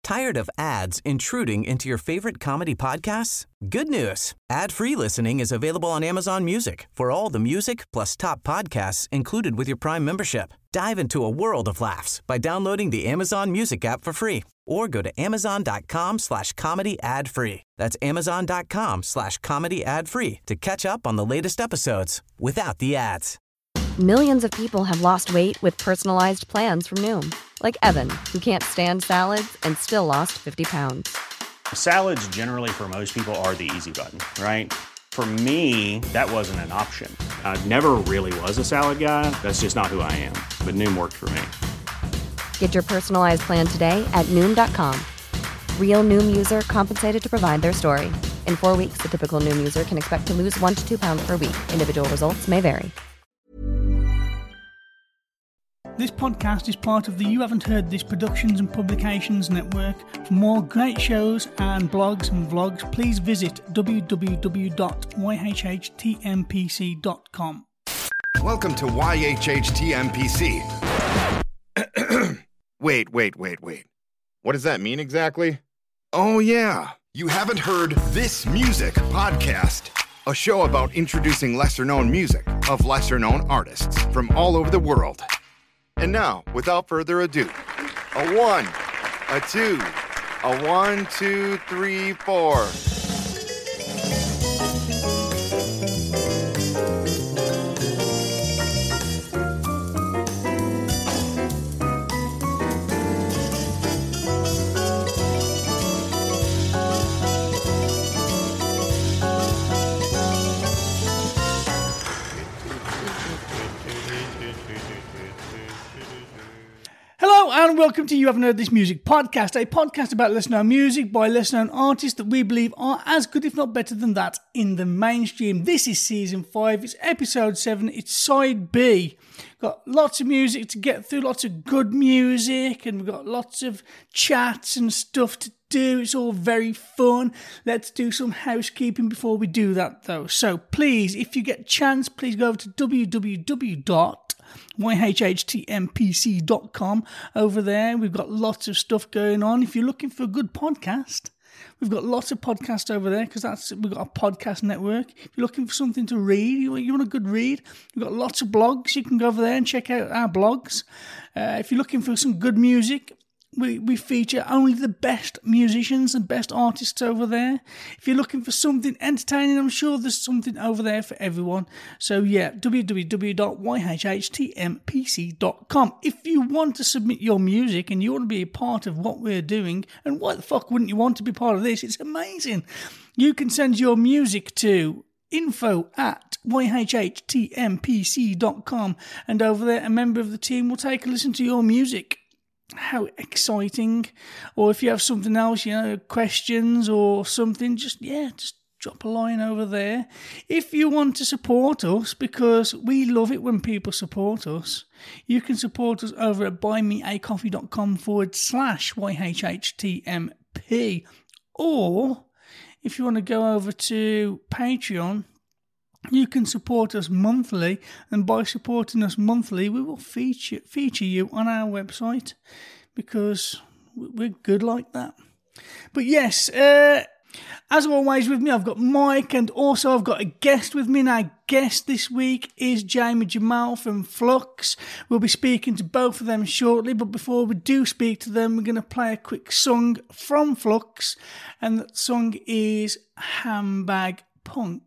Tired of ads intruding into your favorite comedy podcasts? Good news. Ad-free listening is available on Amazon Music for all the music plus top podcasts included with your Prime membership. Dive into a world of laughs by downloading the Amazon Music app for free or go to amazon.com/comedy ad-free. That's amazon.com/comedy ad-free to catch up on the latest episodes without the ads. Millions of people have lost weight with personalized plans from Noom. Like Evan, who can't stand salads and still lost 50 pounds. Salads generally for most people are the easy button, right? For me, that wasn't an option. I never really was a salad guy. That's just not who I am. But Noom worked for me. Get your personalized plan today at Noom.com. Real Noom user compensated to provide their story. In 4 weeks, the typical Noom user can expect to lose 1 to 2 pounds per week. Individual results may vary. This podcast is part of the You Haven't Heard This Productions and Publications Network. For more great shows and blogs and vlogs, please visit www.yhhtmpc.com. Welcome to YHHTMPC. Wait. What does that mean exactly? Oh yeah, You Haven't Heard This Music podcast. A show about introducing lesser-known music of lesser-known artists from all over the world. And now, without further ado, a 1, a 2, a 1, 2, 3, 4. Hello and welcome to You Haven't Heard This Music podcast, a podcast about lesser-known music by lesser-known artists that we believe are as good, if not better than that, in the mainstream. This is season 5, it's episode 7, it's side B. Got lots of music to get through, lots of good music, and we've got lots of chats and stuff to do. It's all very fun. Let's do some housekeeping before we do that though. So please, if you get a chance, please go over to www.yhhtmpc.com. Over there, we've got lots of stuff going on. If you're looking for a good podcast, we've got lots of podcasts over there because we've got a podcast network. If you're looking for something to read, you want a good read, we've got lots of blogs. You can go over there and check out our blogs. If you're looking for some good music, we feature only the best musicians and best artists over there. If you're looking for something entertaining, I'm sure there's something over there for everyone. So yeah, www.yhhtmpc.com. If you want to submit your music and you want to be a part of what we're doing, and why the fuck wouldn't you want to be part of this? It's amazing. You can send your music to info@yhhtmpc.com, and over there a member of the team will take a listen to your music. How exciting. Or if you have something else, questions or something, just drop a line over there. If you want to support us, because we love it when people support us, you can support us over at buymeacoffee.com/YHHTMP. Or if you want to go over to Patreon, you can support us monthly, and by supporting us monthly, we will feature you on our website because we're good like that. But yes, as always with me, I've got Mike, and also I've got a guest with me. And our guest this week is Jamie Jamal from Flux. We'll be speaking to both of them shortly, but before we do speak to them, we're going to play a quick song from Flux, and that song is Handbag Punk.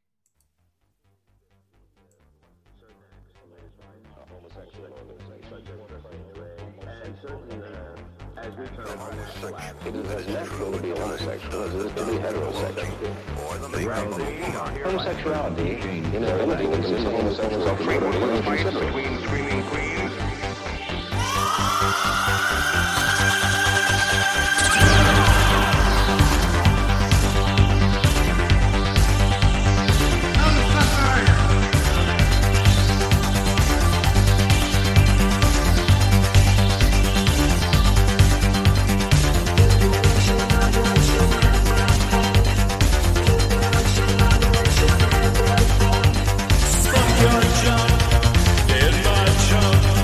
It is as natural to be homosexual as it is to be heterosexual. Homosexuality, in reality, consists of homosexual freedom between screaming queens. Jump in my trunk.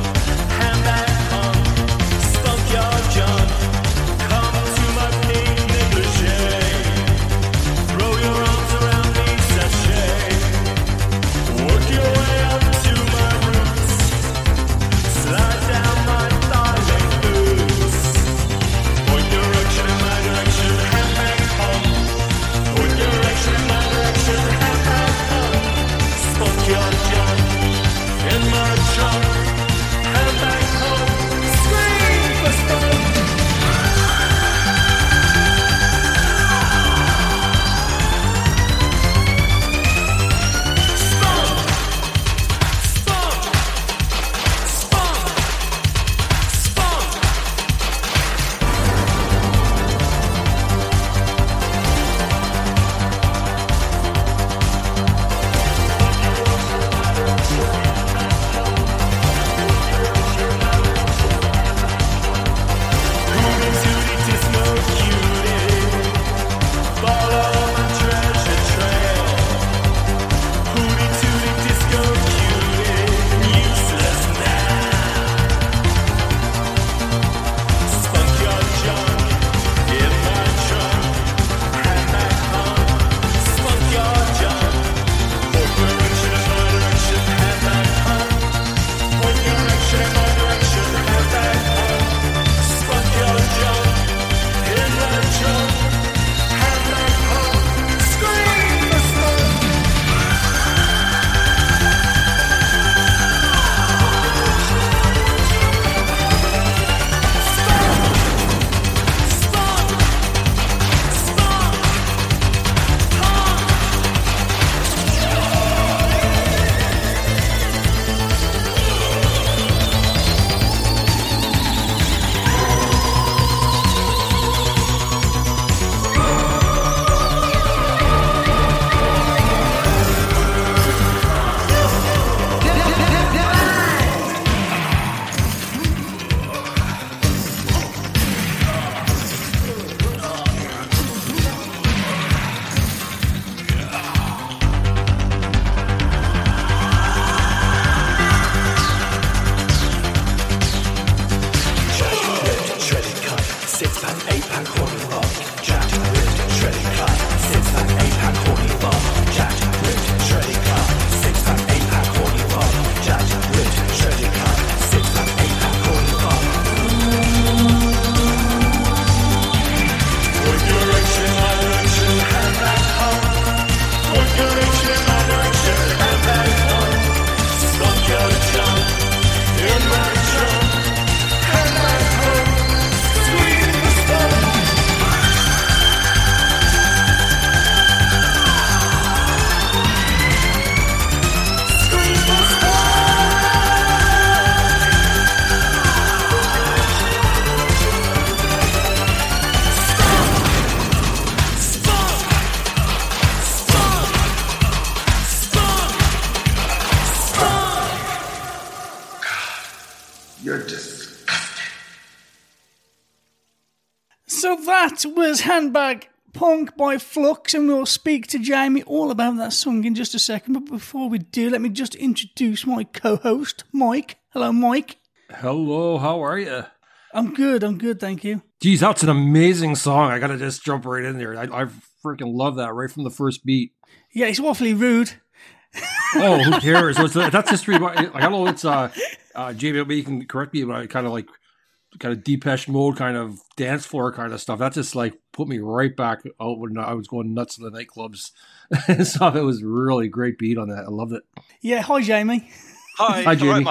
So that was Handbag Punk by Flux, and we'll speak to Jamie all about that song in just a second. But before we do, let me just introduce my co-host, Mike. Hello, Mike. Hello, how are you? I'm good, thank you. Geez, that's an amazing song. I gotta just jump right in there. I freaking love that right from the first beat. Yeah, it's awfully rude. Oh, who cares? That's history. I don't know. It's Jamie, maybe you can correct me, but I kind of Depeche Mode kind of dance floor kind of stuff. That just like put me right back out when I was going nuts in the nightclubs and stuff. It was really great beat on that. I loved it. Yeah, hi Jamie. Hi Jamie.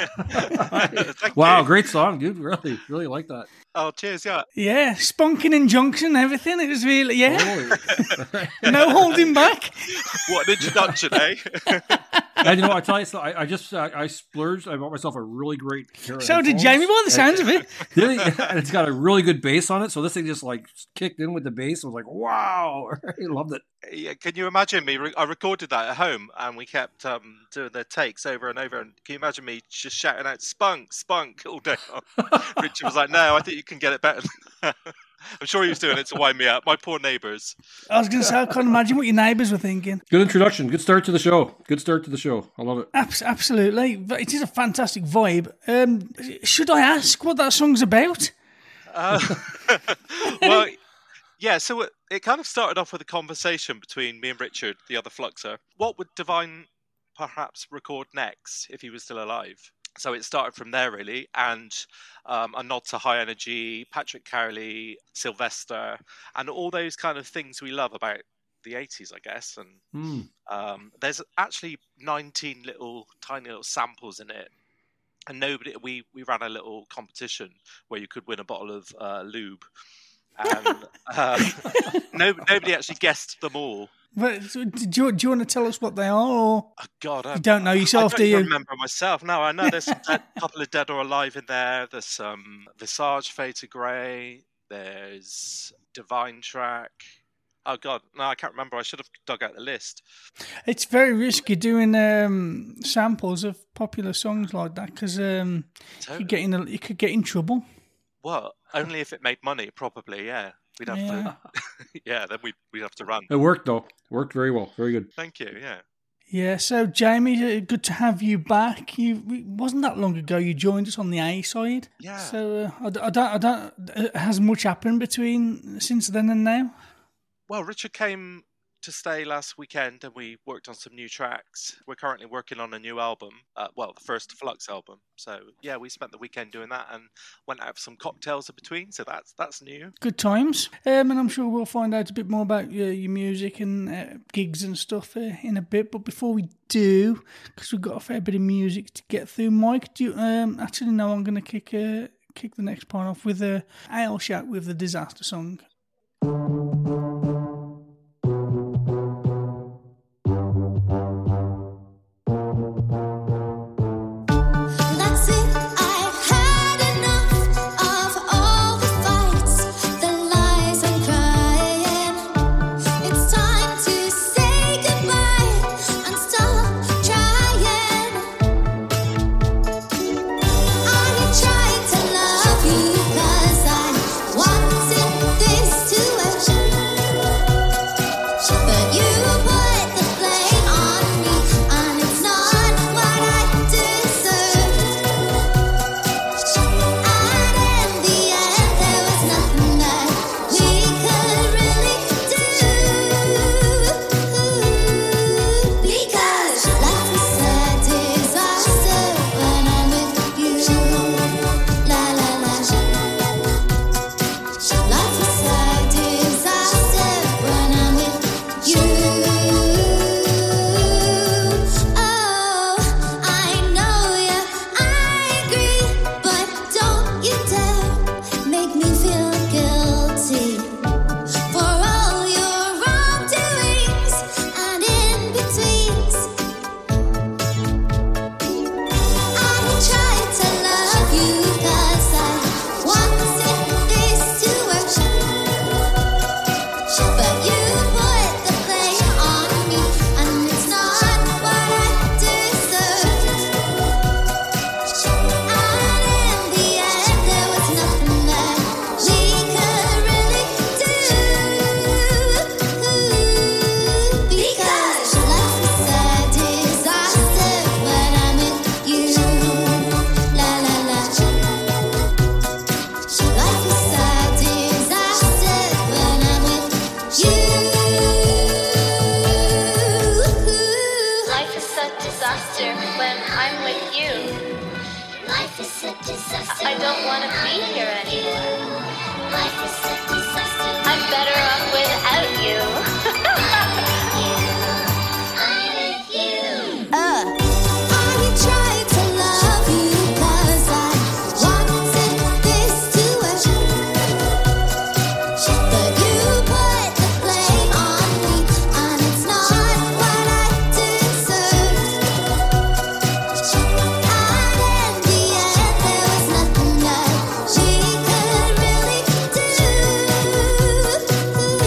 Right, wow, great song, dude. Really like that. Oh, cheers, yeah. Yeah, spunking and junction and everything. It was really, no holding back. What an introduction, eh? And I tell you, I splurged. I bought myself a really great pair of So did headphones. Jamie, by the sounds of it. And it's got a really good bass on it. So this thing just like kicked in with the bass. I was like, wow, I loved it. Yeah, can you imagine me? I recorded that at home, and we kept doing the takes over and over. And can you imagine me just shouting out "spunk, spunk" all day long? Richard was like, "No, I think you can get it better." I'm sure he was doing it to wind me up. My poor neighbours. I was going to say, I can't imagine what your neighbours were thinking. Good introduction. Good start to the show. I love it. Absolutely. It is a fantastic vibe. Should I ask what that song's about? Well, yeah, so it kind of started off with a conversation between me and Richard, the other Fluxer. What would Divine perhaps record next if he was still alive? So it started from there, really, and a nod to High Energy, Patrick Cowley, Sylvester, and all those kind of things we love about the 80s, I guess. And there's actually 19 tiny little samples in it. And we ran a little competition where you could win a bottle of lube. And nobody actually guessed them all. But do you want to tell us what they are? Or oh, God, you don't know yourself, do you? I don't remember myself. No, I know there's a couple of Dead or Alive in there. There's some Visage, Fade to Grey. There's Divine Track. Oh, God, no, I can't remember. I should have dug out the list. It's very risky doing samples of popular songs like that because you could get in trouble. Well, only if it made money, probably, yeah. We'd have to, then we'd have to run. It worked, though. It worked very well. Very good. Thank you, yeah. Yeah, so Jamie, good to have you back. It wasn't that long ago you joined us on the A side. Yeah. So I don't. Has much happened since then and now? Well, Richard came to stay last weekend and we worked on some new tracks. We're currently working on a new album, the first Flux album. So yeah, we spent the weekend doing that and went out for some cocktails in between. So that's new. Good times. And I'm sure we'll find out a bit more about your music and gigs and stuff in a bit. But before we do, because we've got a fair bit of music to get through, Mike, do you actually know I'm going to kick the next part off with a Ale Shack with the Disaster song. Trying to love you 'cause I wanted this to don't want to be here anymore. Life is so disaster. I'm better off without you. I'm with you. I tried to love you 'cause I wanted this to work. But you put the blame on me, and it's not what I deserve. And in the end, there was nothing that she could really do.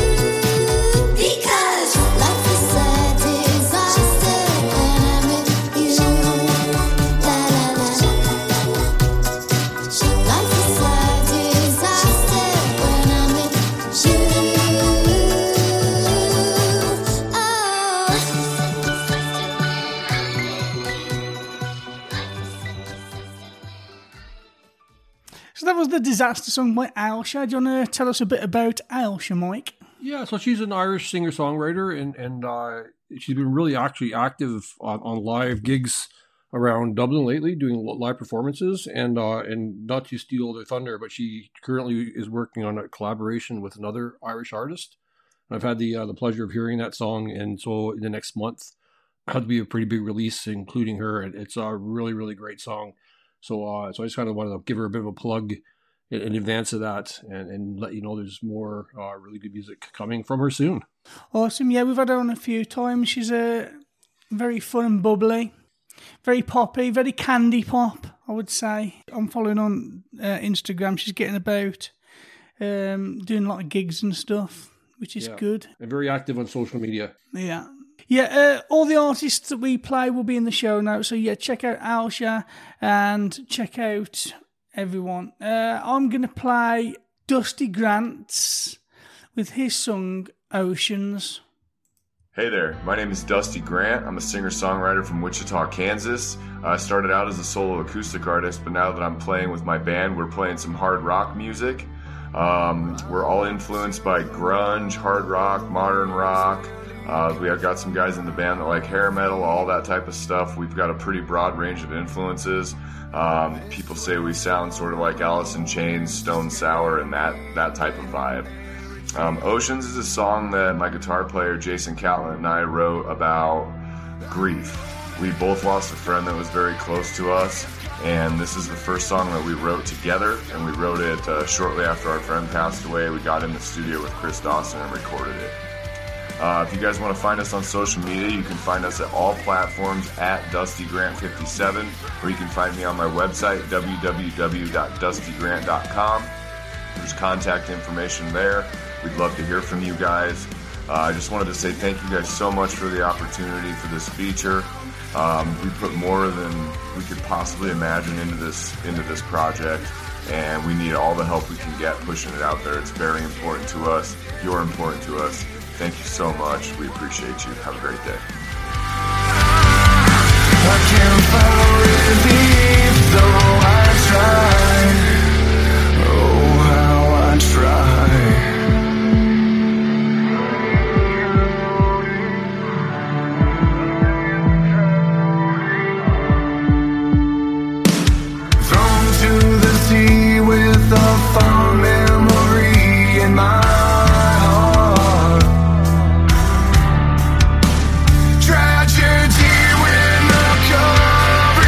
Because life is a disaster when I'm with you. La la la. Life is a disaster when I'm with you. So that was the Disaster song by Ailsa. Do you want to tell us a bit about Ailsa, Mike? Yeah, so she's an Irish singer-songwriter, and she's been really actually active on live gigs around Dublin lately, doing live performances, and not to steal their thunder, but she currently is working on a collaboration with another Irish artist. And I've had the pleasure of hearing that song, and so in the next month, it'll be a pretty big release, including her. And it's a really, really great song. So, so I just kind of wanted to give her a bit of a plug in advance of that, and let you know there's more really good music coming from her soon. Awesome. Yeah, we've had her on a few times. She's very fun and bubbly, very poppy, very candy pop, I would say. I'm following on Instagram. She's getting about, doing a lot of gigs and stuff, which is good. And very active on social media. Yeah. Yeah, all the artists that we play will be in the show notes. So, yeah, check out Ailsa and check out everyone. I'm going to play Dusty Grants with his song Oceans. Hey there, my name is Dusty Grant. I'm a singer-songwriter from Wichita, Kansas. I started out as a solo acoustic artist, but now that I'm playing with my band, we're playing some hard rock music. We're all influenced by grunge, hard rock, modern rock. We have got some guys in the band that like hair metal, all that type of stuff. We've got a pretty broad range of influences. People say we sound sort of like Alice in Chains, Stone Sour, and that type of vibe. Oceans is a song that my guitar player Jason Catlin and I wrote about grief. We both lost a friend that was very close to us, and this is the first song that we wrote together, and we wrote it shortly after our friend passed away. We got in the studio with Chris Dawson and recorded it. If you guys want to find us on social media, you can find us at all platforms at DustyGrant57, or you can find me on my website, www.dustygrant.com. There's contact information there. We'd love to hear from you guys. I just wanted to say thank you guys so much for the opportunity for this feature. We put more than we could possibly imagine into this project, and we need all the help we can get pushing it out there. It's very important to us. You're important to us. Thank you so much. We appreciate you. Have a great day. I can't find relief, though I try. Oh, how I try. Thrown to the sea with a fond memory in my tragedy when the cover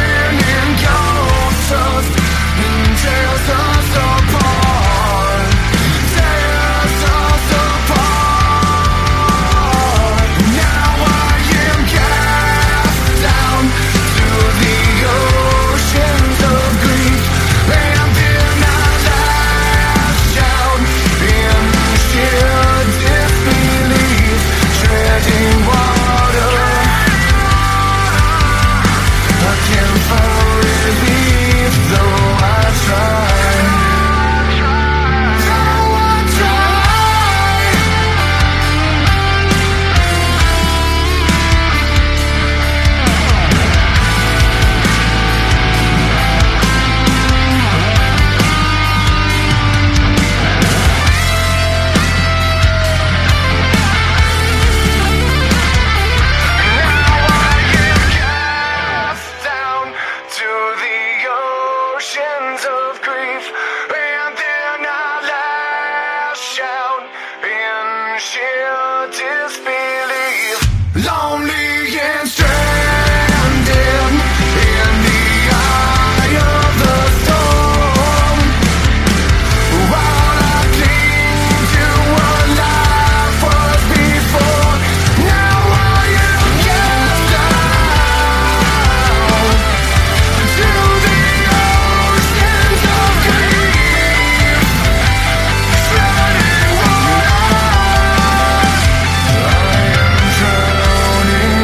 sheer disbelief. Lonely and stranded in the eye of the storm. While I cling to what life was before, now I am cast down to the oceans of grief. Flooding water, I am drowning.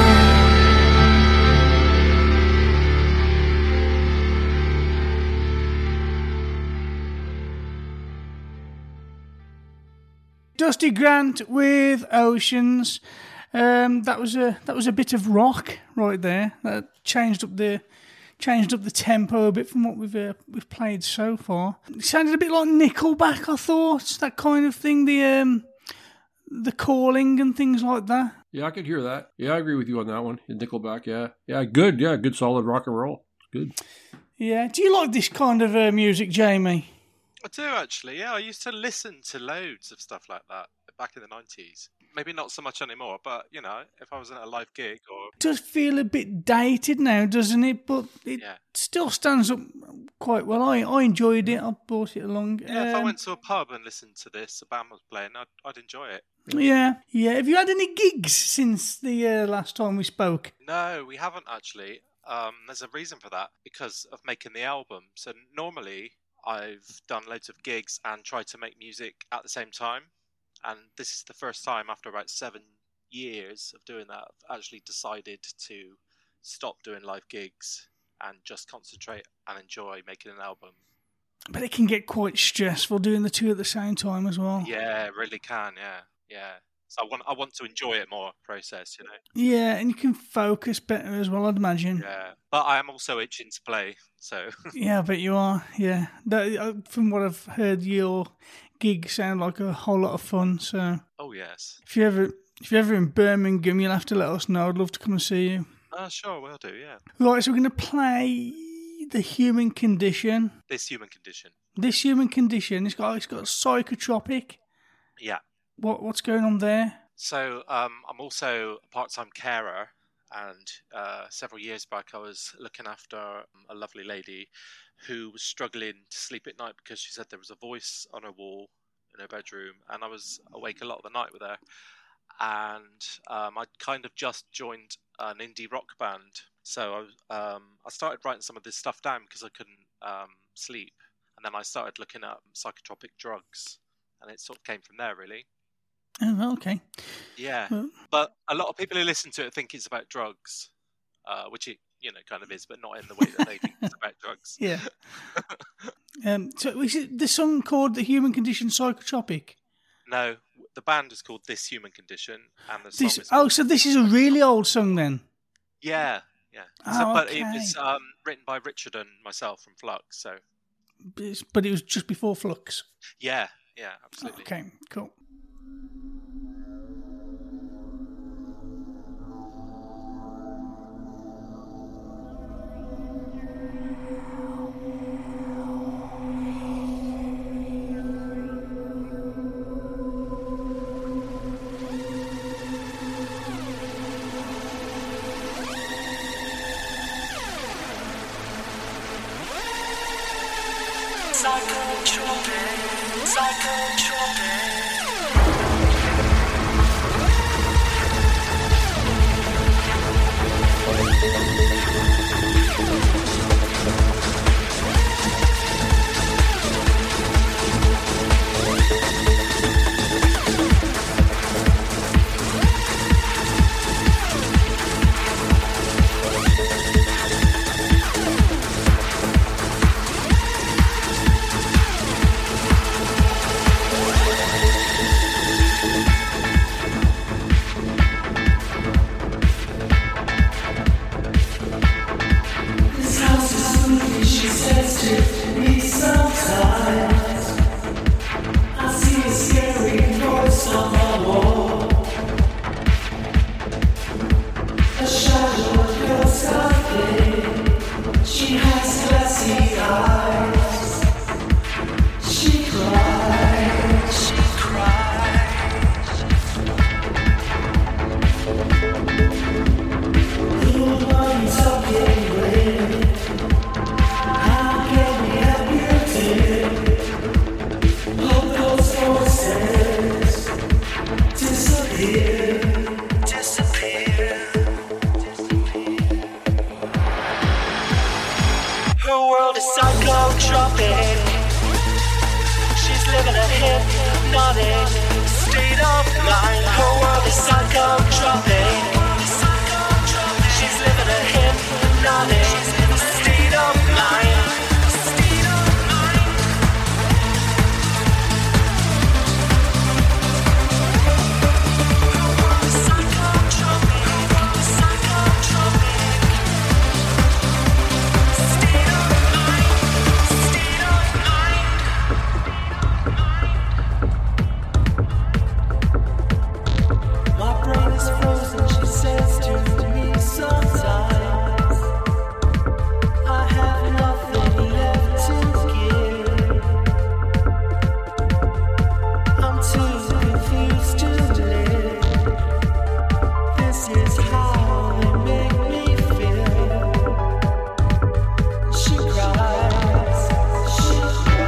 Dusty Grant with Oceans. That was a bit of rock right there. That changed up the tempo a bit from what we've played so far. It sounded a bit like Nickelback, I thought. That kind of thing. The calling and things like that. Yeah, I could hear that. Yeah, I agree with you on that one. Nickelback, yeah. Yeah, good. Yeah, good solid rock and roll. Good. Yeah. Do you like this kind of music, Jamie? I do actually, yeah. I used to listen to loads of stuff like that back in the 90s. Maybe not so much anymore, but, you know, if I was at a live gig or... It does feel a bit dated now, doesn't it? But it still stands up quite well. I enjoyed it. I brought it along. Yeah, if I went to a pub and listened to this, a band was playing, I'd enjoy it. Yeah. Have you had any gigs since the last time we spoke? No, we haven't actually. There's a reason for that, because of making the album. So normally I've done loads of gigs and tried to make music at the same time. And this is the first time after about 7 years of doing that, I've actually decided to stop doing live gigs and just concentrate and enjoy making an album. But it can get quite stressful doing the two at the same time as well. Yeah, it really can, yeah. So I want to enjoy it more, process, you know. Yeah, and you can focus better as well, I'd imagine. Yeah, but I am also itching to play, so... Yeah, I bet you are, yeah. From what I've heard, your gigs sound like a whole lot of fun, so... Oh, yes. If you're ever in Birmingham, you'll have to let us know. I'd love to come and see you. Sure, will do, yeah. Right, so we're going to play The Human Condition. This Human Condition. This Human Condition. It's got Psychotropic. Yeah. What's going on there? So I'm also a part-time carer, and several years back I was looking after a lovely lady who was struggling to sleep at night because she said there was a voice on her wall in her bedroom, and I was awake a lot of the night with her. And I'd kind of just joined an indie rock band, so I started writing some of this stuff down because I couldn't sleep, and then I started looking at psychotropic drugs, and it sort of came from there, really. Oh, okay. Yeah, but a lot of people who listen to it think it's about drugs, which it, kind of is, but not in the way that they think it's about drugs. Yeah. So is it the song called The Human Condition Psychotropic? No, the band is called This Human Condition, and the song is... so this is a really old song then? Yeah. Oh, but okay. it was written by Richard and myself from Flux, so... But it was just before Flux? Yeah, absolutely. Okay, cool. hypnotic state of mind. Her world is psychotropic. She's living a hypnotic state of mind. My brain is frozen, she says to me sometimes. I have nothing left to give. I'm too confused to live. This is how they make me feel. She cries, she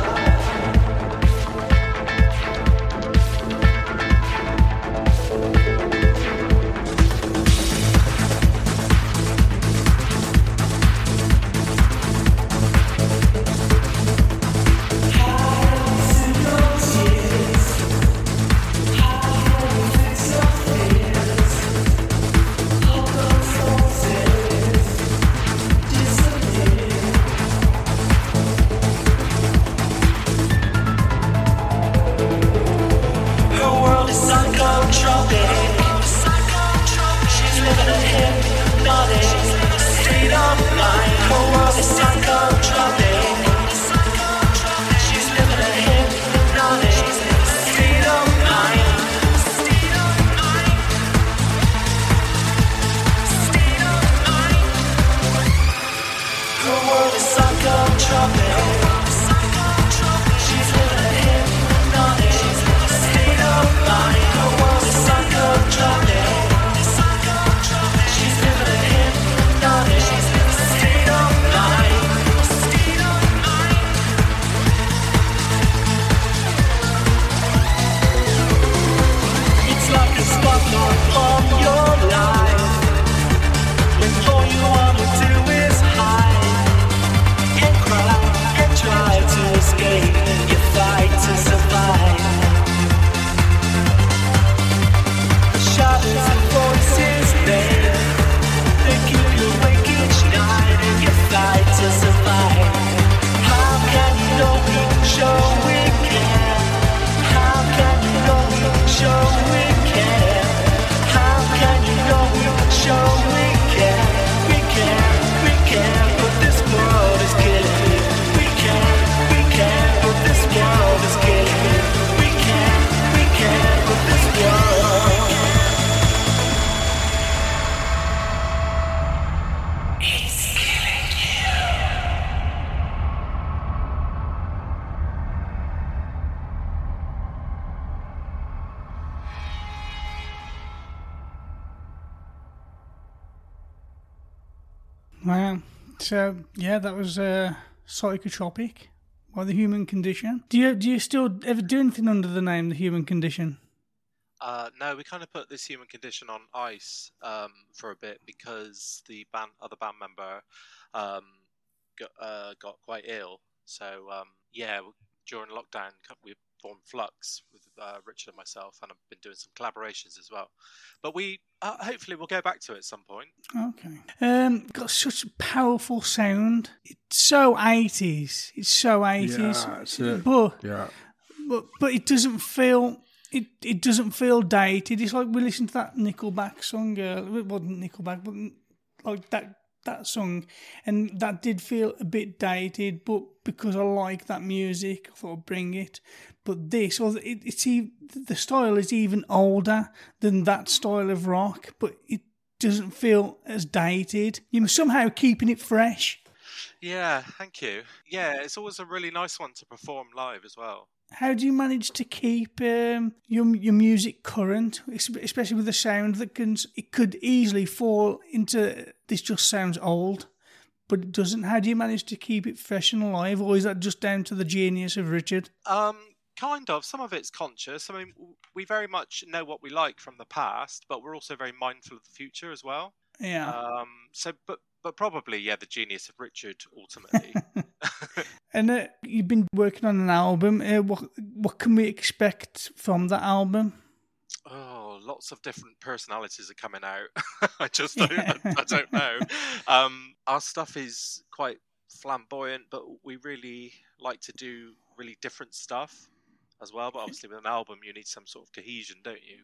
Her world is psychotropic. She's living a hypnotic state of mind. Her world is psychotropic. She's living a hypnotic state of mind. Her world is psychotropic. She's living a hypnotic state of mind. Her world is psychotropic. She's living a hypnotic state of mind. It's like a spotlight on your life, when all you wanna do is hide and cry and try to escape. You fight to survive. Shadows and voices there, they keep you awake each night, and you fight to survive. How can you know we show we care? How can you know we show we care? How can you know we show we care? We care, but this world is killing me. We can, but this world is killing me. We can, but this world is killing you. Wow. So yeah, that was Psychotropic by The Human Condition. Do you still ever do anything under the name The Human Condition? No, we kind of put this Human Condition on ice for a bit because the other band member got quite ill. So yeah, during lockdown we formed Flux with Richard and myself, and I've been doing some collaborations as well. But we hopefully we'll go back to it at some point. Okay. Got such a powerful sound. It's so 80s. It's so 80s. Yeah, that's it. But it doesn't feel. It doesn't feel dated. It's like we listened to that Nickelback song. It wasn't Nickelback, but like that song, and that did feel a bit dated. But because I like that music, I thought I'd bring it. But this, the style is even older than that style of rock, but it doesn't feel as dated. You're somehow keeping it fresh. Yeah, thank you. Yeah, it's always a really nice one to perform live as well. How do you manage to keep your music current, especially with the sound that it could easily fall into this just sounds old, but it doesn't? How do you manage to keep it fresh and alive, or is that just down to the genius of Richard? Kind of. Some of it's conscious. I mean, we very much know what we like from the past, but we're also very mindful of the future as well. Yeah. But probably, yeah, the genius of Richard ultimately. And you've been working on an album. what can we expect from that album? Oh, lots of different personalities are coming out. I don't know. Our stuff is quite flamboyant, but we really like to do really different stuff as well. But obviously, with an album, you need some sort of cohesion, don't you?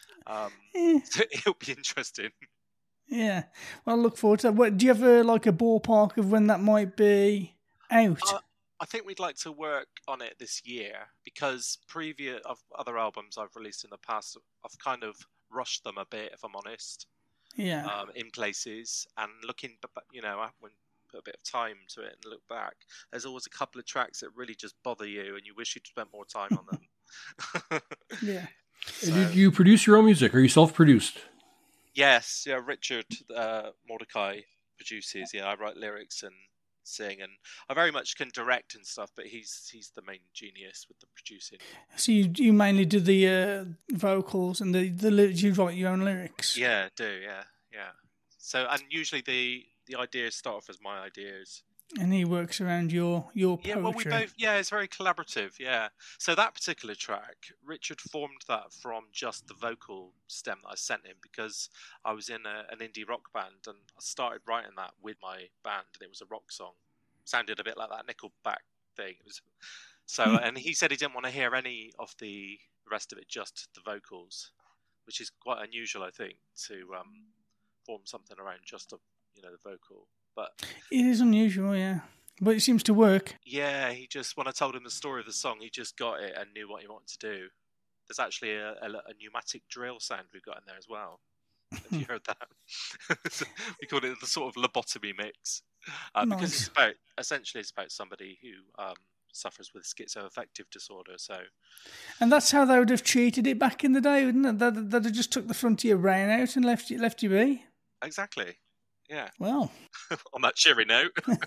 So it'll be interesting. Yeah, well, I look forward to that. What, do you have a ballpark of when that might be out? I think we'd like to work on it this year because previous of other albums I've released in the past, I've kind of rushed them a bit, if I'm honest. Yeah. In places and looking, when put a bit of time to it and look back, there's always a couple of tracks that really just bother you, and you wish you'd spent more time on them. Yeah. So, Did you produce your own music? Are you self-produced? Yes, yeah. Richard Mordecai produces. Yeah, I write lyrics and sing, and I very much can direct and stuff, but he's the main genius with the producing. So you mainly do the vocals and the lyrics. You write your own lyrics. Yeah, I do. Yeah. So, and usually the ideas start off as my ideas. And he works around your poetry. Yeah, well, we both. Yeah, it's very collaborative. Yeah. So that particular track, Richard formed that from just the vocal stem that I sent him because I was in an indie rock band and I started writing that with my band, and it was a rock song. Sounded a bit like that Nickelback thing. It was so, and he said he didn't want to hear any of the rest of it, just the vocals, which is quite unusual, I think, to form something around just the vocal. But it is unusual, yeah. But it seems to work. Yeah, when I told him the story of the song, he just got it and knew what he wanted to do. There's actually a pneumatic drill sound we've got in there as well. Have you heard that? We call it the sort of lobotomy mix. Because it's about somebody who suffers with schizoaffective disorder. So, and that's how they would have treated it back in the day, wouldn't it? They'd have just took the front of your brain out and left you be. Exactly. Yeah. Well, on that cheery note.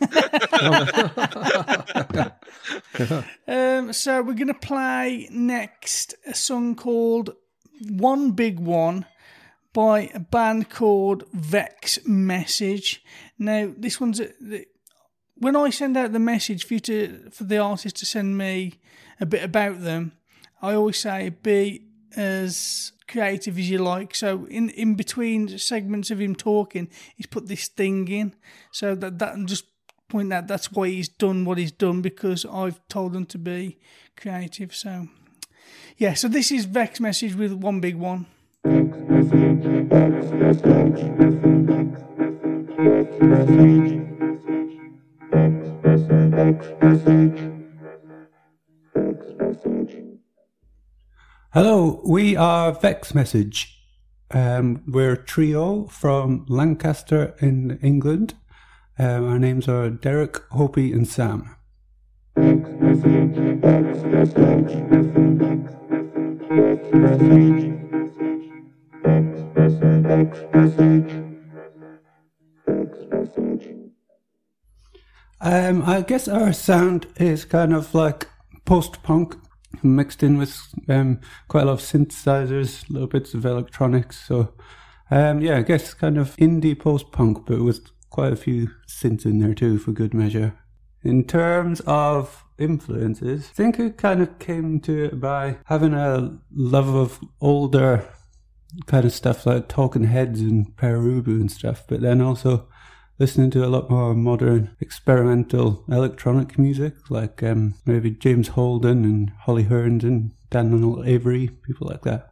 So we're going to play next a song called One Big One by a band called Vex Message. Now, this one's when I send out the message for the artist to send me a bit about them, I always say be as creative as you like. So in between segments of him talking, he's put this thing in. So that just point out that's why he's done what he's done, because I've told him to be creative. So yeah, so this is Vex Message with One Big One. Hello, we are Vex Message. We're a trio from Lancaster in England. Our names are Derek, Hopi and Sam. I guess our sound is kind of like post-punk mixed in with quite a lot of synthesizers, little bits of electronics. So I guess kind of indie post-punk, but with quite a few synths in there too for good measure. In terms of influences, I think it kind of came to it by having a love of older kind of stuff like Talking Heads and Perubu and stuff, but then also listening to a lot more modern experimental electronic music, like maybe James Holden and Holly Hearns and Daniel Avery, people like that.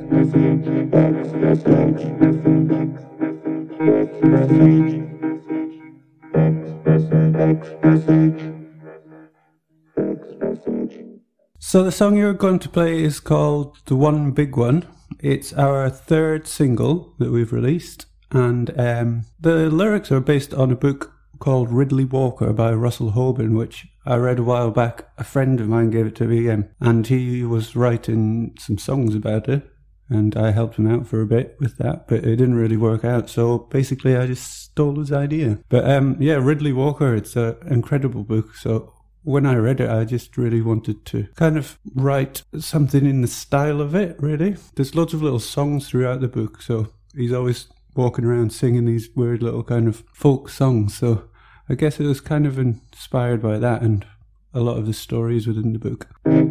So the song you're going to play is called The One Big One. It's our third single that we've released. And the lyrics are based on a book called Ridley Walker by Russell Hoban, which I read a while back. A friend of mine gave it to me, and he was writing some songs about it, and I helped him out for a bit with that, but it didn't really work out. So basically I just stole his idea. But Ridley Walker, it's an incredible book. So when I read it, I just really wanted to kind of write something in the style of it, really. There's lots of little songs throughout the book, so he's always walking around singing these weird little kind of folk songs. So I guess it was kind of inspired by that, and a lot of the stories within the book.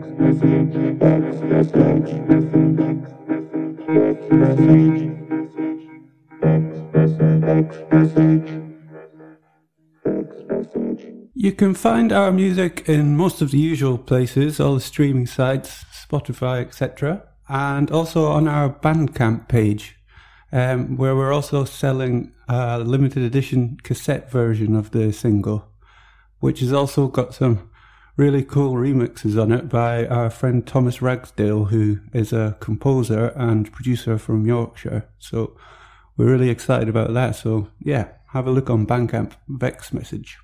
You can find our music in most of the usual places, all the streaming sites, Spotify, etc. And also on our Bandcamp page, where we're also selling a limited edition cassette version of the single, which has also got some really cool remixes on it by our friend Thomas Ragsdale, who is a composer and producer from Yorkshire. So we're really excited about that. So yeah, have a look on Bandcamp, Vex Message.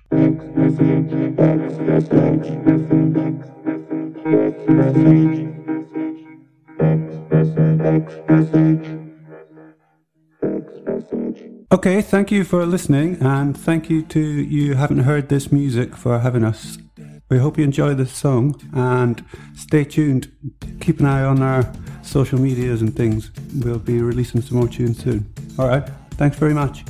Okay, thank you for listening, and thank you to You Haven't Heard This Music for having us. We hope you enjoy this song, and stay tuned. Keep an eye on our social medias and things. We'll be releasing some more tunes soon. Alright, thanks very much.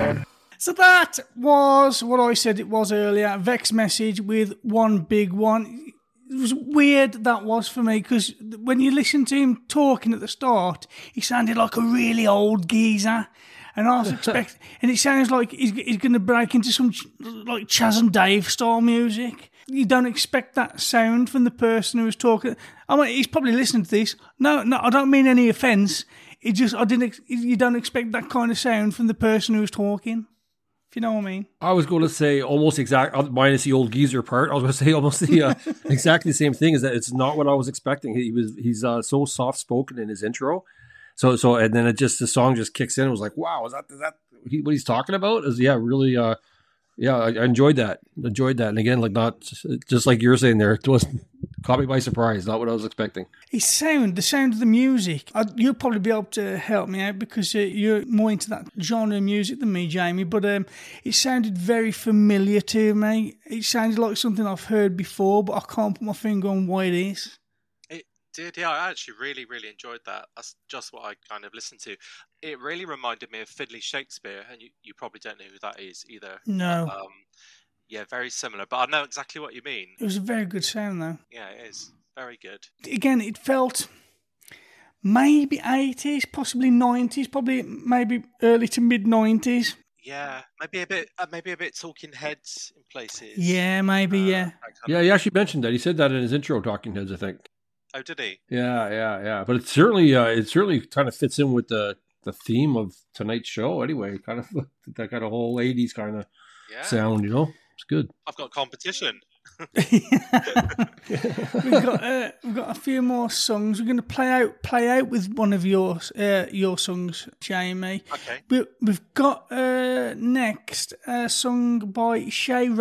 That was what I said it was earlier. Vex Message with One Big One. It was weird, that was for me, because when you listen to him talking at the start, he sounded like a really old geezer. And I was expecting, and it sounds like he's going to break into some like Chaz and Dave style music. You don't expect that sound from the person who was talking. I mean, he's probably listening to this. No, I don't mean any offence. It just, you don't expect that kind of sound from the person who was talking. If you know what I mean. I was going to say almost minus the old geezer part. I was going to say almost the exactly the same thing. Is that it's not what I was expecting. He's so soft spoken in his intro. So and then the song just kicks in. It was like, wow, is that what he's talking about? Really. I enjoyed that. And again, like not just like you're saying there, it was caught me by surprise. Not what I was expecting. The sound of the music. You'll probably be able to help me out because you're more into that genre of music than me, Jamie. But it sounded very familiar to me. It sounded like something I've heard before, but I can't put my finger on what it is. Did, yeah, I actually really, really enjoyed that. That's just what I kind of listened to. It really reminded me of Fiddly Shakespeare, and you probably don't know who that is either. No. Yeah, very similar, but I know exactly what you mean. It was a very good sound, though. Yeah, it is. Very good. Again, it felt maybe 80s, possibly 90s, probably maybe early to mid-90s. Yeah, maybe a bit Talking Heads in places. Yeah, maybe, yeah. Yeah, he actually mentioned that. He said that in his intro, Talking Heads, I think. Oh, did he? Yeah. But it certainly kind of fits in with the theme of tonight's show. Anyway, kind of that kind of whole 80s kind of sound. You know, it's good. I've got competition. We've got a few more songs. We're going to play out with one of your songs, Jamie. Okay. We've got next a song by Cheyenne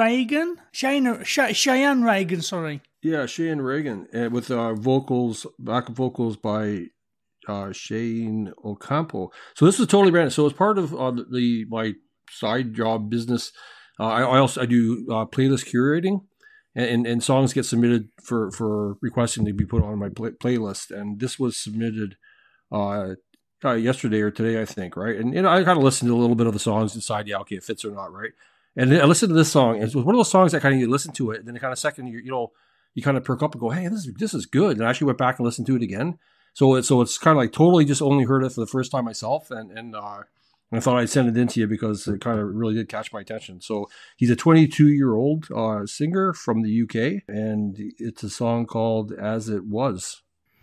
Reagan. Sorry. Yeah, Cheyenne Reagan with backup vocals by Shane Ocampo. So this is totally brand new. So as part of my side job business, I do playlist curating, and songs get submitted for requesting to be put on my playlist. And this was submitted yesterday or today, I think, right? And I kind of listened to a little bit of the songs and decide, okay, it fits or not, right? And then I listened to this song, and it was one of those songs that kind of you listen to it, and then the kind of second you kind of perk up and go, hey, this is good. And I actually went back and listened to it again. So it's kind of like totally just only heard it for the first time myself. And I thought I'd send it in to you because it kind of really did catch my attention. So he's a 22-year-old singer from the UK. And it's a song called As It Was.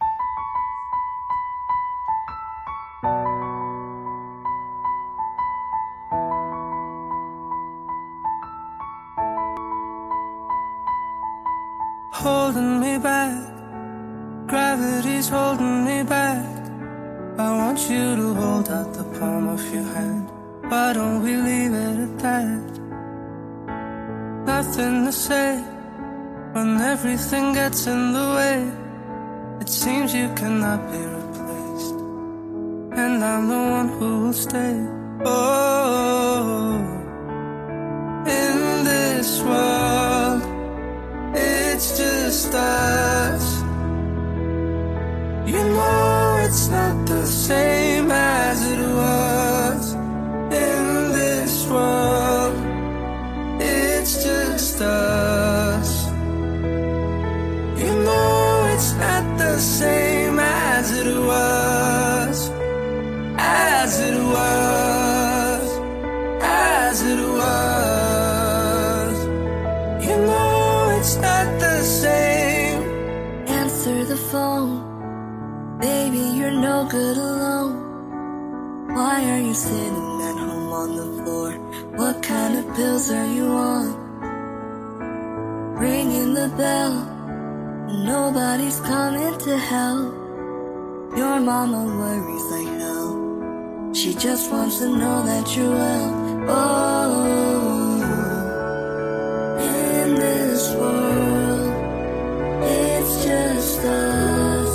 Holding me back, gravity's holding me back. I want you to hold out the palm of your hand. Why don't we leave it at that? Nothing to say when everything gets in the way. It seems you cannot be replaced, and I'm the one who will stay. Oh, in this world, it's just us. You know it's not the same as it was. In this world, it's just us. You know it's not the same as it was. As it was. As it was. You know it's not the same. Answer the phone. Baby, you're no good alone. Why are you sitting at home on the floor? What kind of pills are you on? Ringing the bell, nobody's coming to help. Your mama worries like hell. She just wants to know that you're well. Oh, in this world, it's just us.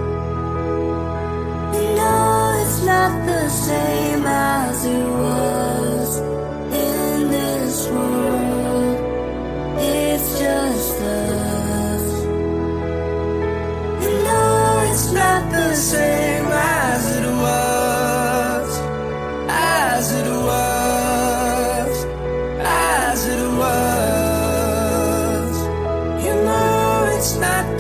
Not the same as it was. In this world, it's just us. You know it's not the same as it was. As it was. As it was. You know it's not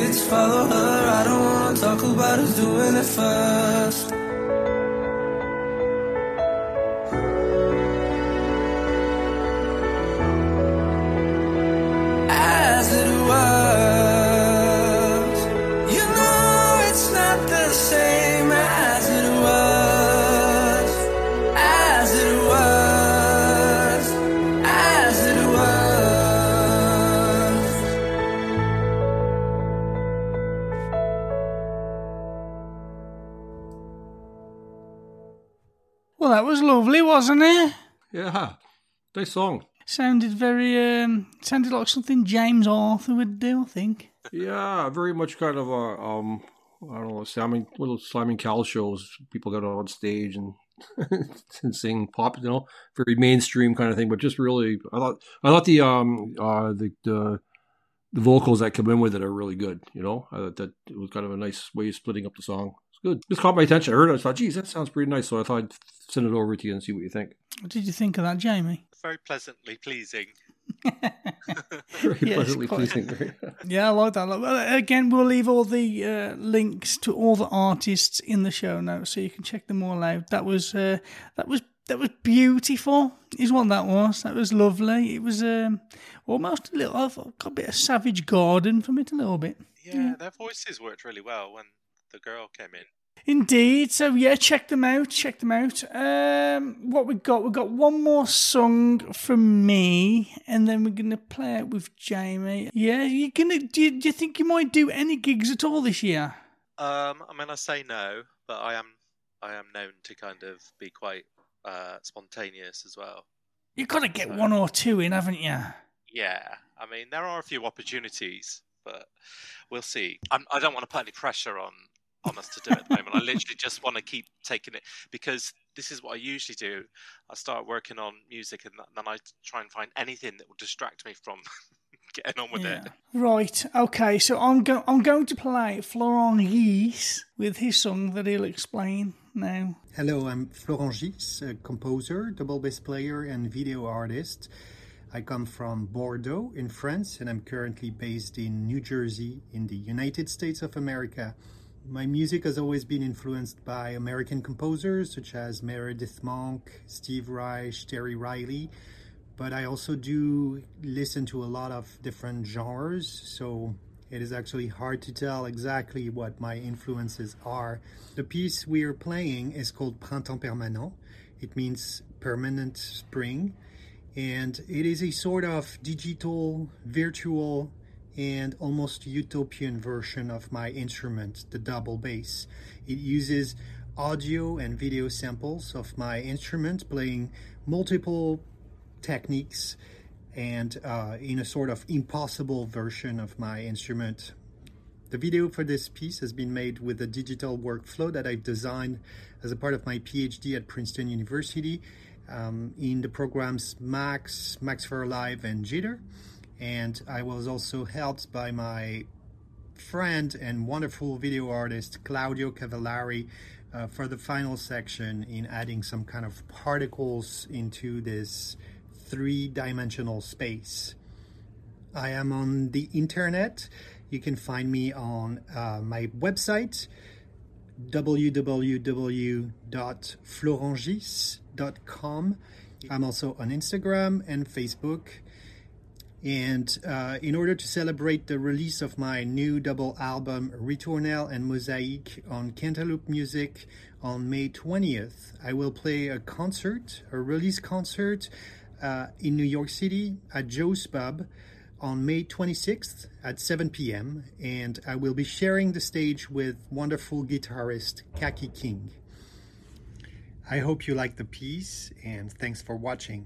let's follow her. I don't wanna talk about who's doing it first. As it was, you know it's not the same as it was, as it was, as it was. Well, that was lovely, wasn't it? Yeah, nice song. Sounded very, sounded like something James Arthur would do, I think. Yeah, very much kind of a, I don't know, little Simon Cowell shows. People get on stage and and sing pop, very mainstream kind of thing. But just really, I thought the vocals that come in with it are really good. I thought that it was kind of a nice way of splitting up the song. It's good. Just caught my attention. I heard it. I thought, geez, that sounds pretty nice. So I thought I'd send it over to you and see what you think. What did you think of that, Jamie? Very pleasantly pleasing. Very pleasantly pleasing. Yeah, I like that. Well, again, we'll leave all the links to all the artists in the show notes so you can check them all out. That was beautiful, is what that was. That was lovely. It was almost a little. I've got a bit of Savage Garden from it, a little bit. Yeah, their voices worked really well when the girl came in. Indeed. So yeah, check them out. What we've got one more song from me, and then we're gonna play it with Jamie. Yeah, you're gonna. Do you think you might do any gigs at all this year? I say no, but I am known to kind of be quite spontaneous as well. You've got to get one or two in, haven't you? Yeah, there are a few opportunities, but we'll see. I don't want to put any pressure on us to do it at the moment. I literally just want to keep taking it, because this is what I usually do. I start working on music and then I try and find anything that will distract me from getting on with it. Right, okay, so I'm going to play Florent Gis with his song that he'll explain now. Hello, I'm Florent Gis, a composer, double bass player and video artist. I come from Bordeaux in France, and I'm currently based in New Jersey in the United States of America. My music has always been influenced by American composers such as Meredith Monk, Steve Reich, Terry Riley, but I also do listen to a lot of different genres, so it is actually hard to tell exactly what my influences are. The piece we are playing is called Printemps Permanent. It means permanent spring, and it is a sort of digital, virtual, and almost utopian version of my instrument, the double bass. It uses audio and video samples of my instrument playing multiple techniques and in a sort of impossible version of my instrument. The video for this piece has been made with a digital workflow that I've designed as a part of my PhD at Princeton University in the programs Max for Live, and Jitter. And I was also helped by my friend and wonderful video artist Claudio Cavallari for the final section in adding some kind of particles into this three-dimensional space. I am on the internet. You can find me on my website, www.florentgis.com. I'm also on Instagram and Facebook. And in order to celebrate the release of my new double album, Ritournelle and Mosaic, on Cantaloupe Music on May 20th, I will play a release concert in New York City at Joe's Pub on May 26th at 7 p.m. And I will be sharing the stage with wonderful guitarist Kaki King. I hope you like the piece, and thanks for watching.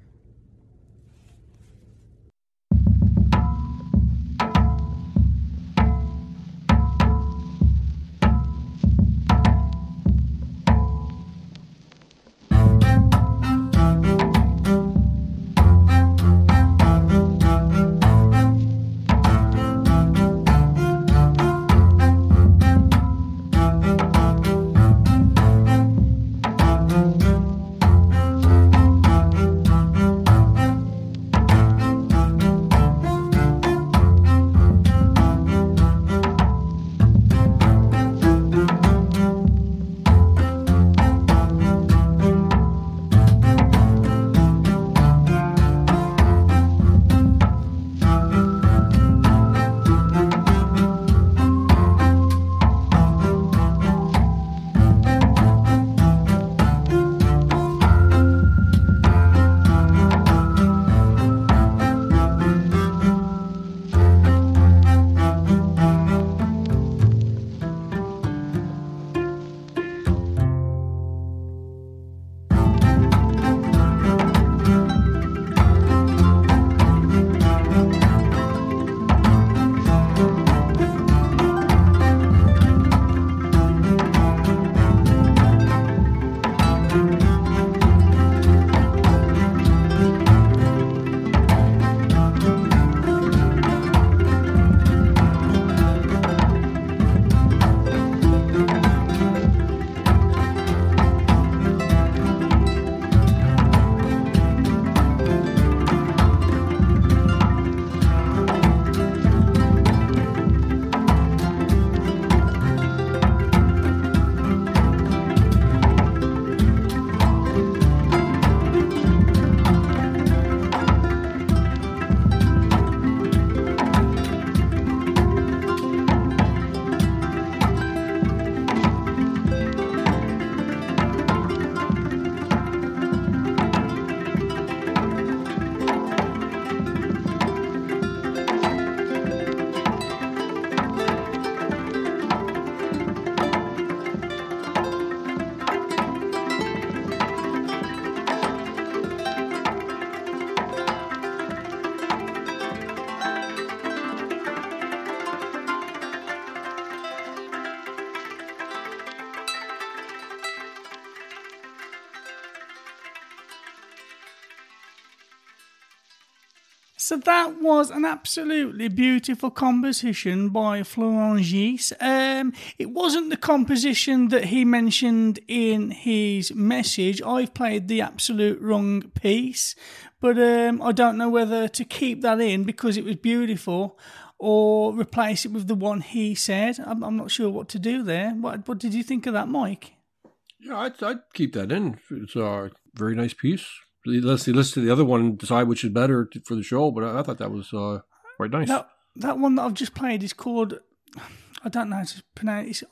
So that was an absolutely beautiful composition by Florent Gis. It wasn't the composition that he mentioned in his message. I've played the absolute wrong piece, but I don't know whether to keep that in because it was beautiful or replace it with the one he said. I'm not sure what to do there. What did you think of that, Mike? Yeah, I'd keep that in. It's a very nice piece. Let's listen to the other one and decide which is better for the show, but I thought that was quite nice. That one that I've just played is called, I don't know how to pronounce it, it's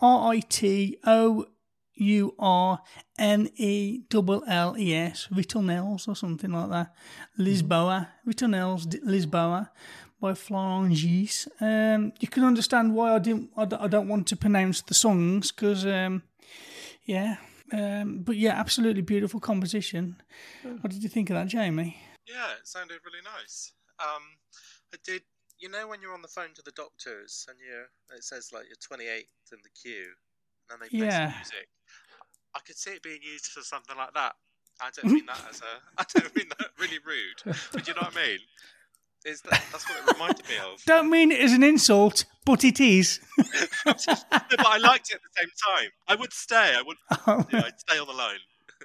Ritourneles, Ritornelles or something like that. Lisboa, Ritornelles Lisboa by Florent Gis. You can understand why I don't want to pronounce the songs because, but yeah, absolutely beautiful composition. What did you think of that, Jamie? Yeah, it sounded really nice. I did, you know, when you're on the phone to the doctors and it says like you're 28th in the queue, and then they play some music. I could see it being used for something like that. I don't mean that I don't mean that really rude, but you know what I mean? That's what it reminded me of. Don't mean it as an insult, but it is. No, but I liked it at the same time. I would stay. I'd stay on the line.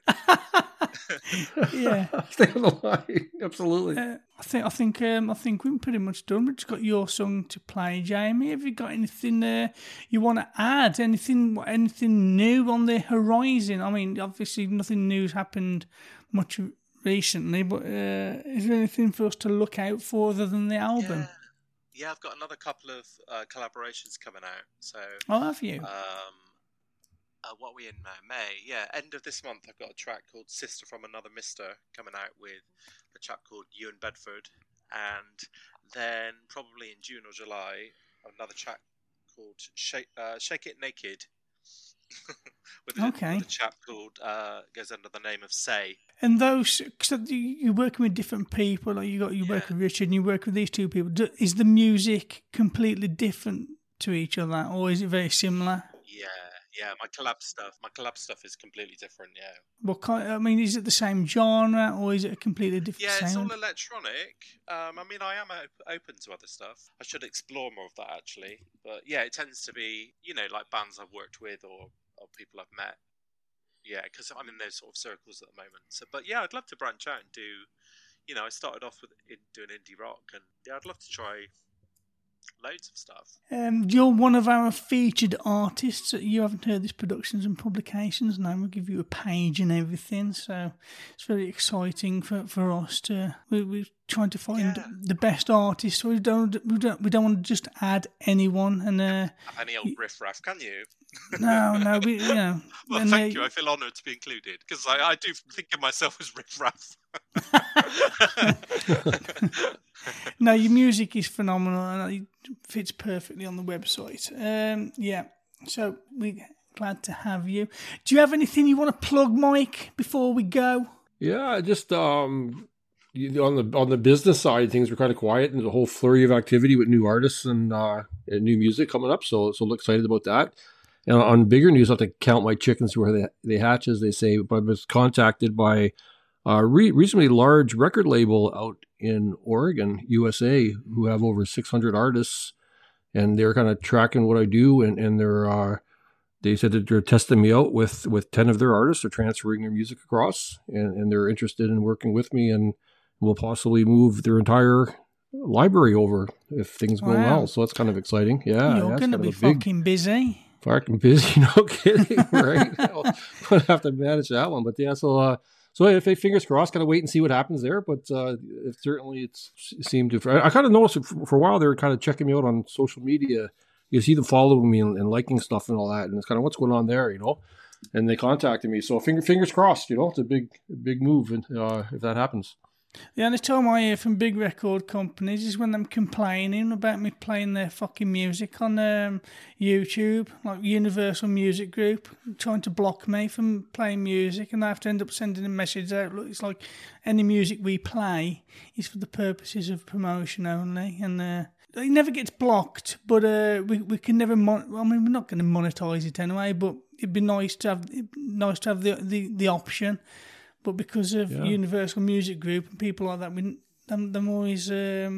Yeah, stay on the line. Absolutely. I think we're pretty much done. We've just got your song to play, Jamie. Have you got anything you want to add? Anything new on the horizon? I mean, obviously nothing new's happened much recently, but is there anything for us to look out for other than the album? Yeah, I've got another couple of collaborations coming out. So, have you? What are we in now? May. Yeah, end of this month. I've got a track called "Sister from Another Mister" coming out with a chap called Ewan Bedford, and then probably in June or July, another track called "Shake It Naked." with a chap called goes under the name of Say. And those, so you're working with different people. Like you work with Richard, and you work with these two people. Is the music completely different to each other, or is it very similar? Yeah. My collab stuff is completely different. Yeah. What kind? I mean, is it the same genre, or is it a completely different sound? Yeah, it's all electronic. I mean, I am open to other stuff. I should explore more of that actually. But yeah, it tends to be, like bands I've worked with or people I've met. Yeah, because I'm in those sort of circles at the moment. So, but yeah, I'd love to branch out and do. I started off with doing indie rock, and yeah, I'd love to try loads of stuff. You're one of our featured artists. You haven't heard this, Productions and Publications. Now we'll give you a page and everything. So it's very exciting for us to. We're trying to find the best artists. We don't want to just add anyone and any old riffraff, can you? No. Well, thank you. I feel honoured to be included because I do think of myself as riffraff. No, your music is phenomenal and it fits perfectly on the website. So we're glad to have you. Do you have anything you want to plug, Mike, before we go? Yeah, just on the business side, things were kind of quiet, and there's a whole flurry of activity with new artists and new music coming up. So excited about that. And on bigger news, I have to count my chickens where they hatch, as they say. But I was contacted by a reasonably large record label out in Oregon, USA, who have over 600 artists, and they're kind of tracking what I do, and they said that they're testing me out with 10 of their artists. They're transferring their music across, and they're interested in working with me, and will possibly move their entire library over if things go well. So that's kind of exciting. Yeah, you're going to be fucking busy. Fucking busy, no kidding, right? I'll have to manage that one, but yeah. So if fingers crossed, kind of wait and see what happens there. But it seemed to. I kind of noticed for a while they were kind of checking me out on social media. You see them following me and liking stuff and all that, and it's kind of what's going on there, And they contacted me, so fingers crossed. It's a big move, if that happens. The only time I hear from big record companies is when they're complaining about me playing their fucking music on YouTube, like Universal Music Group, trying to block me from playing music, and I have to end up sending a message out. Look, it's like any music we play is for the purposes of promotion only, and it never gets blocked, but we can never. We're not going to monetize it anyway, but it'd be nice to have the option. But because of Universal Music Group and people like that, them always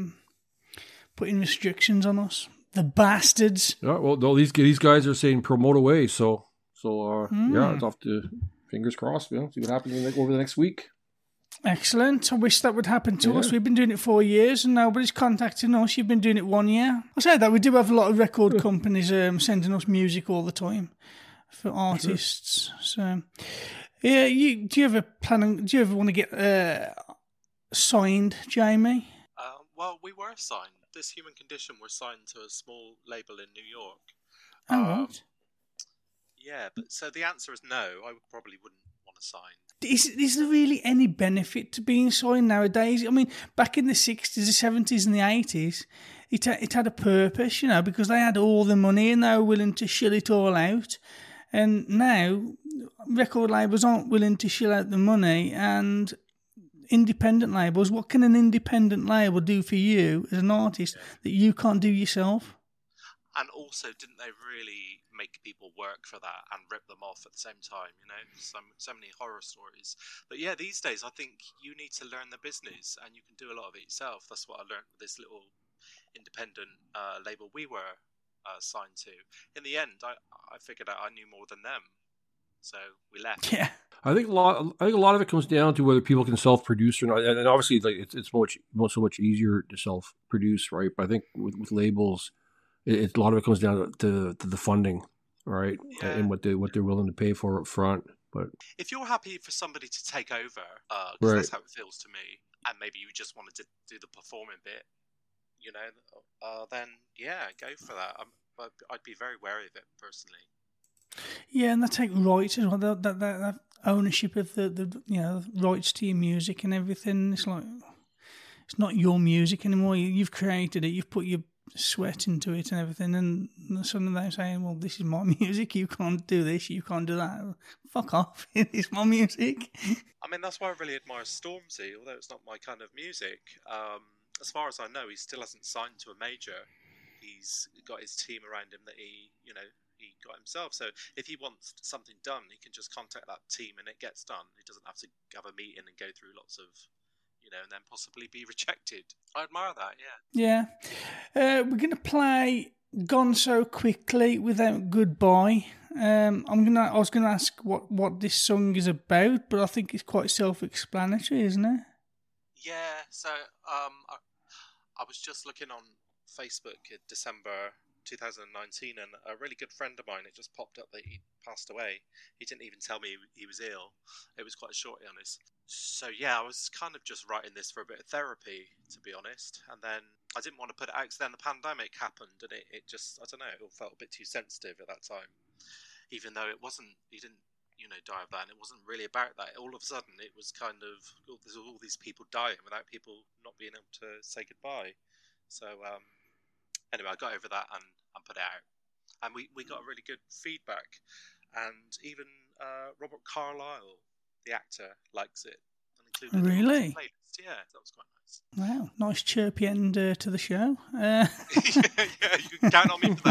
putting restrictions on us. The bastards. Yeah, well, no, these guys are saying promote away, so yeah, it's off to fingers crossed. See what happens over the next week. Excellent. I wish that would happen to us. We've been doing it 4 years and nobody's contacting us. You've been doing it 1 year. I say that we do have a lot of record companies sending us music all the time for artists. So, yeah, do you ever want to get signed, Jamie? Well, we were signed. This Human Condition were signed to a small label in New York. Oh, right. Yeah, but so the answer is no. I probably wouldn't want to sign. Is there really any benefit to being signed nowadays? I mean, back in the 60s, the 70s and the 80s, it had a purpose, because they had all the money and they were willing to shill it all out. And now, record labels aren't willing to shill out the money, and independent labels, what can an independent label do for you as an artist that you can't do yourself? And also, didn't they really make people work for that and rip them off at the same time? So many horror stories. But yeah, these days I think you need to learn the business, and you can do a lot of it yourself. That's what I learned with this little independent label we were signed to. In the end, I figured out I knew more than them, so we left. Yeah. I think a lot of it comes down to whether people can self-produce or not, and obviously, like it's so much easier to self-produce, right? But I think with labels, a lot of it comes down to the funding, right, and what they're willing to pay for up front. But if you're happy for somebody to take over, because that's how it feels to me, and maybe you just wanted to do the performing bit, then yeah, go for that. I'd be very wary of it personally. Yeah, and they take rights as well. That ownership of the rights to your music and everything. It's like it's not your music anymore. You've created it. You've put your sweat into it and everything. And suddenly they're saying, "Well, this is my music. You can't do this. You can't do that. Fuck off! It's my music." I mean, that's why I really admire Stormzy, although it's not my kind of music. As far as I know, he still hasn't signed to a major. He's got his team around him that he got himself. So if he wants something done, he can just contact that team and it gets done. He doesn't have to have a meeting and go through lots of, and then possibly be rejected. I admire that, yeah. Yeah. We're going to play Gone So Quickly Without Goodbye. I was going to ask what this song is about, but I think it's quite self-explanatory, isn't it? Yeah, so I was just looking on Facebook in December 2019, and a really good friend of mine, it just popped up that he passed away. He didn't even tell me he was ill. It was quite short illness. So yeah, I was kind of just writing this for a bit of therapy, to be honest. And then I didn't want to put it out because then the pandemic happened, and it just, I don't know, it all felt a bit too sensitive at that time. Even though it wasn't, he didn't, die of that, and it wasn't really about that. All of a sudden, it was kind of, there's all these people dying without people not being able to say goodbye. So anyway, I got over that and put it out. And we got a really good feedback. And even Robert Carlyle, the actor, likes it. And included it on his playlist. Yeah, that was quite nice. Wow, nice chirpy end to the show. Yeah, you can count on me for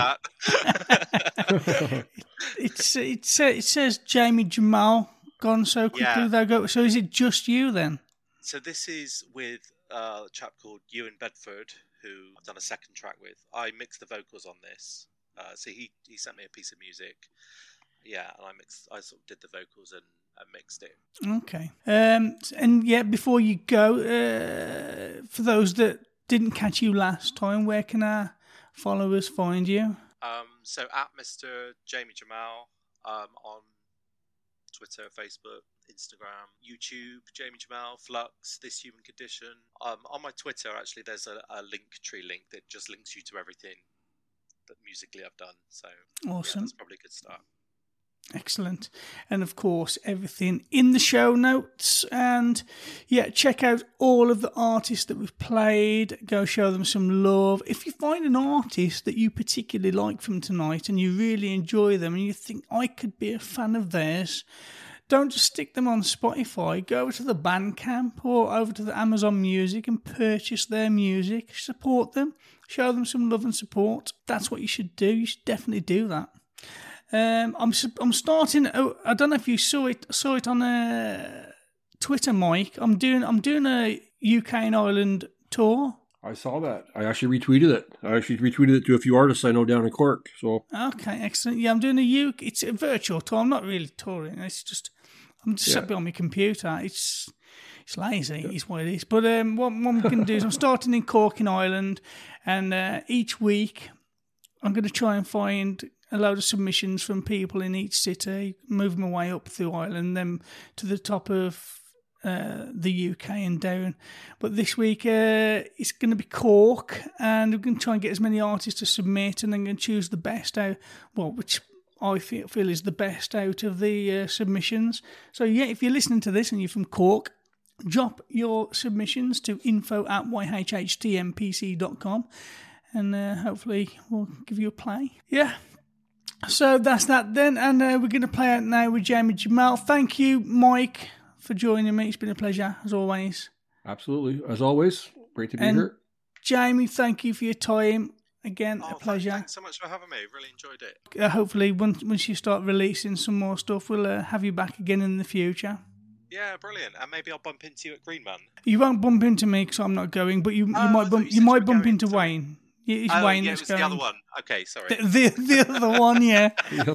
that. It says Jamie Jamal, Gone So Quickly Without Go. So is it just you then? So this is with a chap called Ewan Bedford, who I've done a second track with. I mixed the vocals on this. So he sent me a piece of music. Yeah, and I sort of did the vocals and mixed it. Okay. And yeah, before you go, for those that didn't catch you last time, where can our followers find you? So at Mr. Jamie Jamal on Twitter, Facebook, Instagram, YouTube, Jamie Jamal, Flux, This Human Condition. On my Twitter, actually, there's a Linktree link that just links you to everything that musically I've done. So awesome. Yeah, that's probably a good start. Excellent. And of course, everything in the show notes. And yeah, check out all of the artists that we've played. Go show them some love. If you find an artist that you particularly like from tonight and you really enjoy them and you think, I could be a fan of theirs, don't just stick them on Spotify. Go over to the Bandcamp or over to the Amazon Music and purchase their music. Support them. Show them some love and support. That's what you should do. You should definitely do that. I'm starting. I don't know if you saw it on Twitter, Mike. I'm doing a UK and Ireland tour. I saw that. I actually retweeted it. I actually retweeted it to a few artists I know down in Cork. So Okay, excellent. Yeah, I'm doing it's a virtual tour. I'm not really touring. I'm just sat behind my computer. It's lazy. It's what it is. But what I'm going to do is I'm starting in Cork in Ireland, and each week I'm going to try and find a load of submissions from people in each city, move my way up through Ireland, then to the top of the UK and down. But this week it's going to be Cork, and we're going to try and get as many artists to submit, and then going to choose the best out, which I feel is the best out of the submissions. So yeah, if you're listening to this and you're from Cork, drop your submissions to info@yhhtmpc.com, and hopefully we'll give you a play. Yeah. So that's that then, and we're going to play out now with Jamie Jamal. Thank you, Mike, for joining me. It's been a pleasure, as always. absolutely, as always, great to be here. Jamie, thank you for your time. Again, a pleasure. Thanks so much for having me. Really enjoyed it. Hopefully, once you start releasing some more stuff, we'll have you back again in the future. Yeah, brilliant. And maybe I'll bump into you at Green Man. You won't bump into me because I'm not going, but you might bump into Wayne. It's Wayne yeah, that's it was going. the other one. Okay, sorry. The other one, yeah. The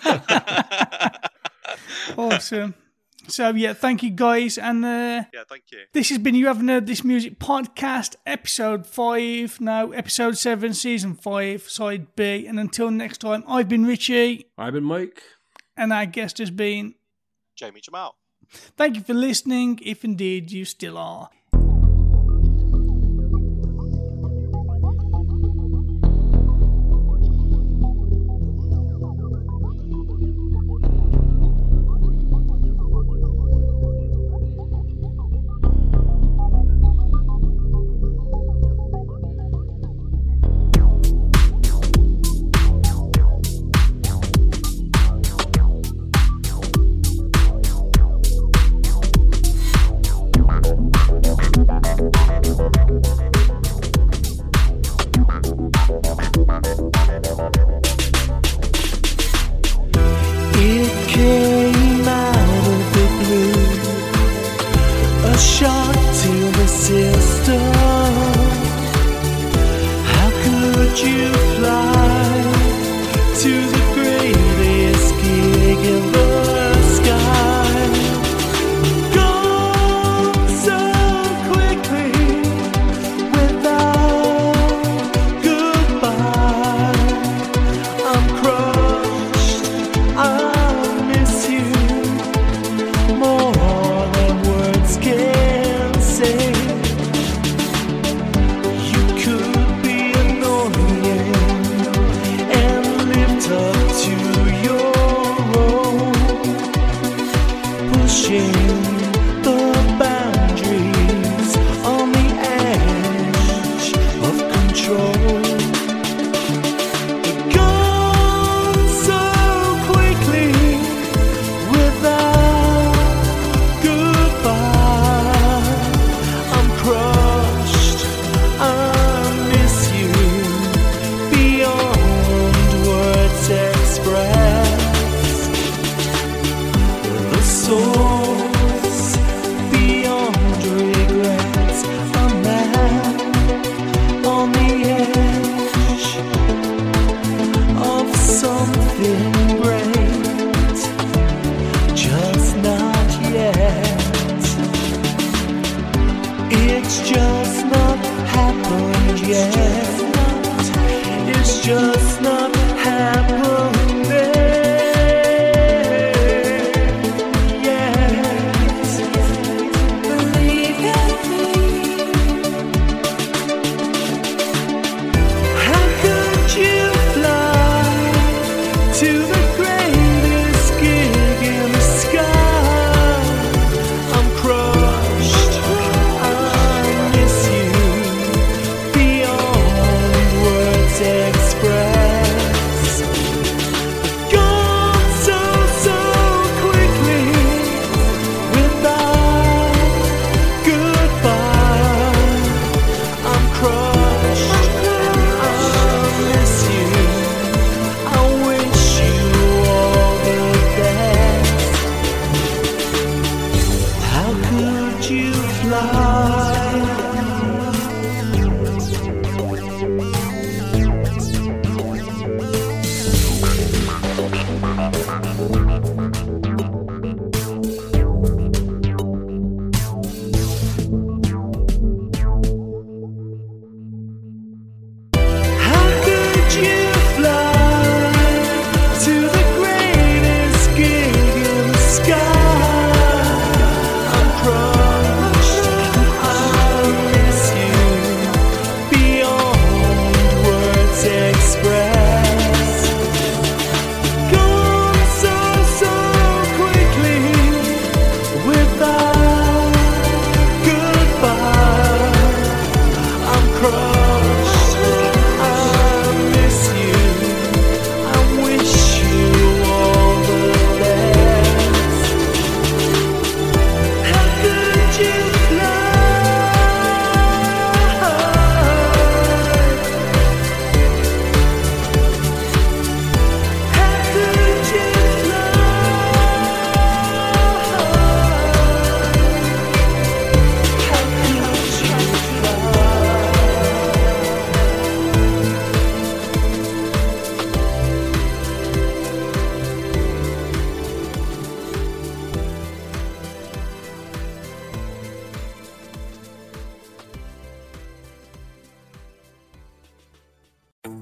other one. Awesome. So, yeah, thank you, guys. And yeah, thank you. This has been You Haven't Heard This Music Podcast, episode 7, season 5, side B. And until next time, I've been Richie. I've been Mike. And our guest has been Jamie Jamal. Thank you for listening, if indeed you still are. It came out of the blue, a short-tailed sister. How could you fly to the greatest gig in the sky? Gone so quickly without goodbye. I'm crushed. I miss you more than words can say. You could be annoying and lived up to your role, pushing the boundaries on the edge of control. Gone so quickly without goodbye. I'm crushed. I miss you beyond words expressed. The source beyond regrets. A man on the edge of something great, just not yet. It's just not happened yet. It's just not happening yet. Believe in me. How could you fly to the greatest gig in the sky? I'm crushed. I miss you beyond words expressed.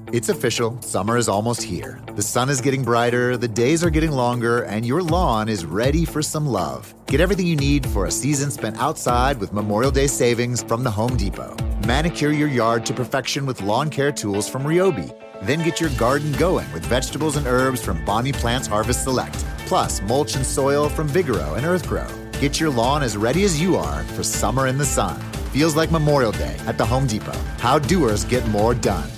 It's official. Summer is almost here. The sun is getting brighter, the days are getting longer, and your lawn is ready for some love. Get everything you need for a season spent outside with Memorial Day savings from the Home Depot. Manicure your yard to perfection with lawn care tools from Ryobi. Then get your garden going with vegetables and herbs from Bonnie Plants Harvest Select. Plus, mulch and soil from Vigoro and Earthgrow. Get your lawn as ready as you are for summer in the sun. Feels like Memorial Day at the Home Depot. How doers get more done.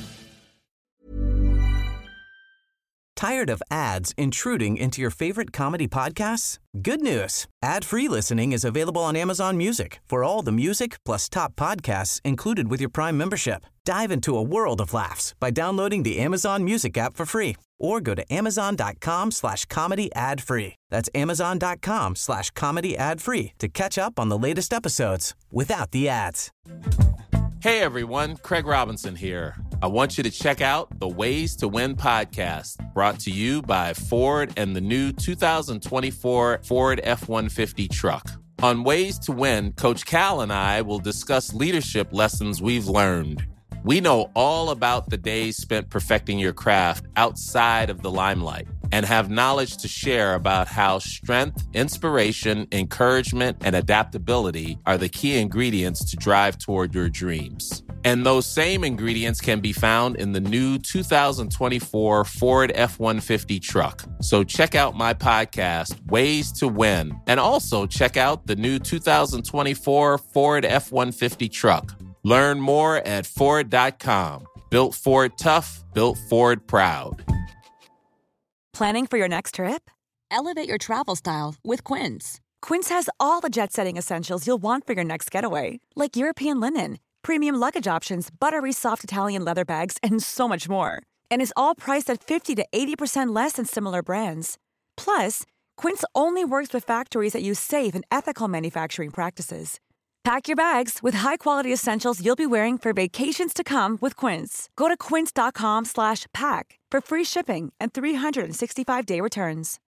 Tired of ads intruding into your favorite comedy podcasts? Good news. Ad-free listening is available on Amazon Music for all the music plus top podcasts included with your Prime membership. Dive into a world of laughs by downloading the Amazon Music app for free or go to amazon.com/comedy ad-free. That's amazon.com/comedy ad-free to catch up on the latest episodes without the ads. Hey everyone, Craig Robinson here. I want you to check out the Ways to Win podcast, brought to you by Ford and the new 2024 Ford F-150 truck. On Ways to Win, Coach Cal and I will discuss leadership lessons we've learned. We know all about the days spent perfecting your craft outside of the limelight and have knowledge to share about how strength, inspiration, encouragement, and adaptability are the key ingredients to drive toward your dreams. And those same ingredients can be found in the new 2024 Ford F-150 truck. So check out my podcast, Ways to Win, and also check out the new 2024 Ford F-150 truck. Learn more at Ford.com. Built Ford tough, built Ford proud. Planning for your next trip? Elevate your travel style with Quince. Quince has all the jet-setting essentials you'll want for your next getaway, like European linen, premium luggage options, buttery soft Italian leather bags, and so much more. And is all priced at 50 to 80% less than similar brands. Plus, Quince only works with factories that use safe and ethical manufacturing practices. Pack your bags with high-quality essentials you'll be wearing for vacations to come with Quince. Go to quince.com/pack for free shipping and 365-day returns.